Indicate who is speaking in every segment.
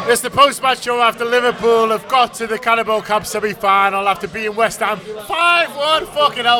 Speaker 1: It's the post-match show after Liverpool have got to the Carabao Cup semi-final after beating West Ham 5-1, fucking hell,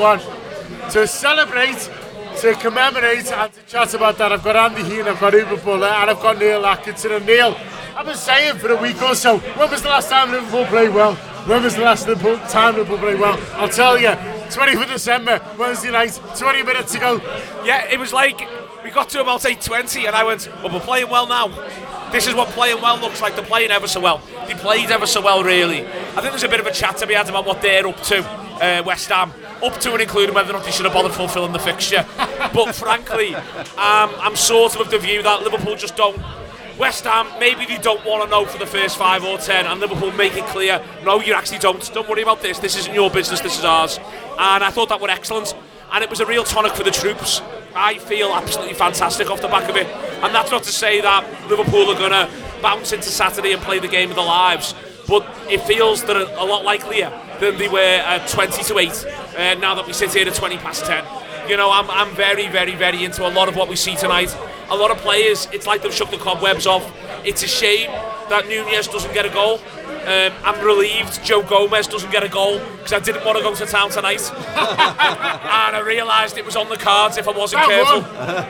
Speaker 1: 5-1. To celebrate, to commemorate and to chat about that, I've got Andy Hean, I've got Uber Buller and I've got Neil Atkinson. And Neil, I've been saying for a week or so, when was the last time Liverpool played well? When was the last time Liverpool played well? I'll tell you, 20th of December, Wednesday night, 20 minutes ago.
Speaker 2: Yeah, it was like, we got to about 8:20 and I went, well, we're playing well now. This is what playing well looks like. They're playing ever so well. They played ever so well, really. I think there's a bit of a chat to be had about what they're up to, West Ham. Up to and including whether or not they should have bothered fulfilling the fixture. But frankly, I'm sort of the view that Liverpool just don't. West Ham, maybe they don't want to know for the first 5 or 10, and Liverpool make it clear, no, you actually don't. Don't worry about this. This isn't your business. This is ours. And I thought that were excellent. And it was a real tonic for the troops. I feel absolutely fantastic off the back of it. And that's not to say that Liverpool are going to bounce into Saturday and play the game of their lives. But it feels they're a lot likelier than they were at 20-8 now that we sit here at 20 past 10. You know, I'm very, very, very into a lot of what we see tonight. A lot of players, it's like they've shook the cobwebs off. It's a shame that Nunez doesn't get a goal. I'm relieved Joe Gomez doesn't get a goal because I didn't want to go to town tonight. And I realised it was on the cards if I wasn't careful.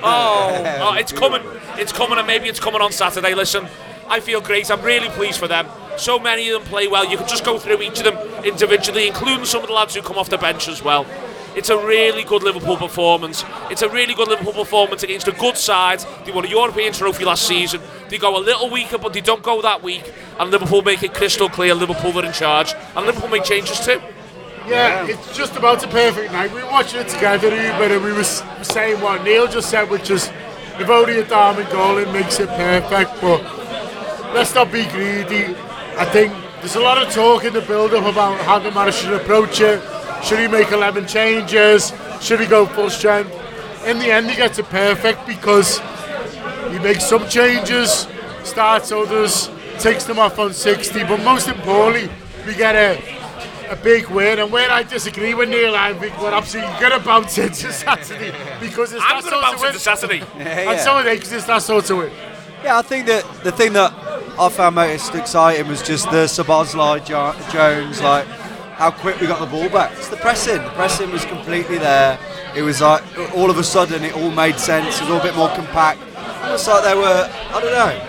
Speaker 2: Oh, it's coming. It's coming, and maybe it's coming on Saturday. Listen, I feel great. I'm really pleased for them. So many of them play well. You can just go through each of them individually, including some of the lads who come off the bench as well. It's a really good Liverpool performance. It's a really good Liverpool performance against a good side. They won a European trophy last season. They go a little weaker, but they don't go that weak. And Liverpool make it crystal clear Liverpool are in charge. And Liverpool make changes too.
Speaker 1: Yeah, it's just about a perfect night. We were watching it together, Uber, and we were saying what Neil just said, which is if only a diamond goal, it makes it perfect. But let's not be greedy. I think there's a lot of talk in the build-up about how the manager should approach it. Should he make 11 changes? Should he go full strength? In the end, he gets it perfect because he makes some changes, starts others, takes them off on 60. But most importantly, we get a big win. And where I disagree with Neil, I think we're absolutely going to bounce into Saturday because it's
Speaker 2: I'm going to bounce into Saturday.
Speaker 1: And so are they, because it's that sort of win.
Speaker 3: Yeah, I think that the thing that I found most exciting was just the Szoboszlai, Jones, like how quick we got the ball back. It's the pressing. The pressing was completely there. It was like all of a sudden it all made sense. It was all a bit more compact. It was like they were, I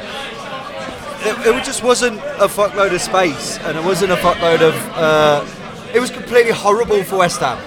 Speaker 3: don't know. It just wasn't a fuckload of space, and it wasn't a fuckload of. It was completely horrible for West Ham.